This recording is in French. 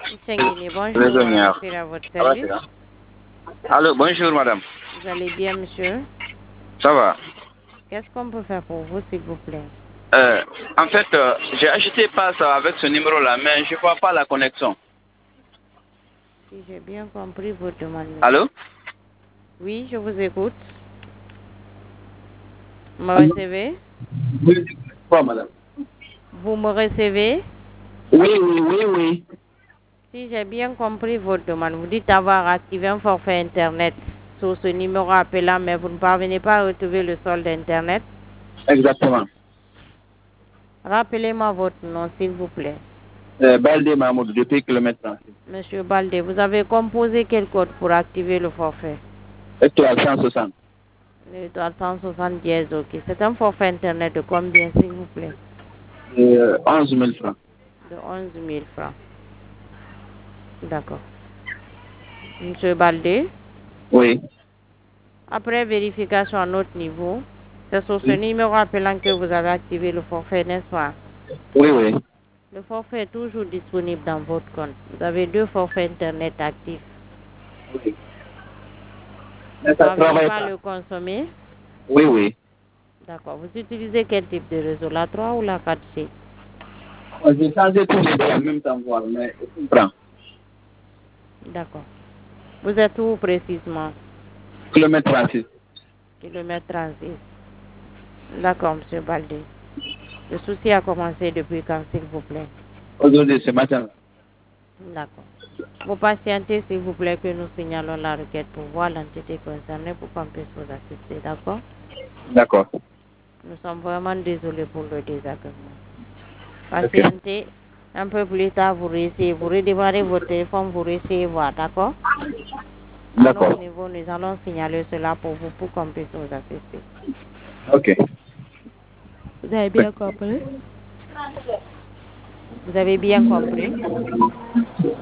Senghini, bonjour, Réseau je Niar. suis à votre Ça va, c'est service. là? Allô, bonjour madame. Vous allez bien, monsieur? Ça va? Qu'est-ce qu'on peut faire pour vous, s'il vous plaît? Euh, En fait, j'ai acheté passe avec ce numéro-là, mais je ne vois pas la connexion. Si j'ai bien compris votre demande, monsieur. Allô? Oui, je vous écoute. Vous me Allô? recevez? Oui, quoi madame? Vous me recevez? Oui, oui, oui, oui. Si j'ai bien compris votre demande, vous dites avoir activé un forfait Internet sur ce numéro appelant, mais vous ne parvenez pas à retrouver le solde Internet. Exactement. Rappelez-moi votre nom, s'il vous plaît. Balde Mahmoud, depuis kilomètre 36. Monsieur Baldé, vous avez composé quel code pour activer le forfait? Étoile 160. L'étoile 170 dièse, ok. C'est un forfait Internet de combien, s'il vous plaît? 11 000 francs. De 11 000 francs. D'accord. Monsieur Baldé, Oui. après vérification à notre niveau, c'est sur ce Oui, numéro appelant que vous avez activé le forfait, n'est-ce pas? oui, oui. Le forfait est toujours disponible dans votre compte. Vous avez 2 forfaits Internet actifs. Oui. Vous ne Mais ça ne parvenez travaille pas à pas. le consommer? Oui, oui. D'accord. Vous utilisez quel type de réseau, la 3 ou la 4G? Moi, j'ai changé tous les deux en même temps, voir, mais je comprends. D'accord. Vous êtes où précisément? Kilomètre 36. Kilomètre 36. D'accord, monsieur Baldé. Le souci a commencé depuis quand, s'il vous plaît? Aujourd'hui, ce matin. D'accord. Vous patientez, s'il vous plaît, que nous signalons la requête pour voir l'entité concernée pour qu'on puisse vous assister, d'accord? D'accord. Nous sommes vraiment désolés pour le désagrément. Ok. Patientez. Un peu plus tard, vous réessayez, vous redémarrez votre téléphone, vous réessayez voir, d'accord? À notre D'accord. niveau, nous allons signaler cela pour vous, pour qu'on puisse vous assister. Ok. Vous avez bien compris? Vous avez bien compris?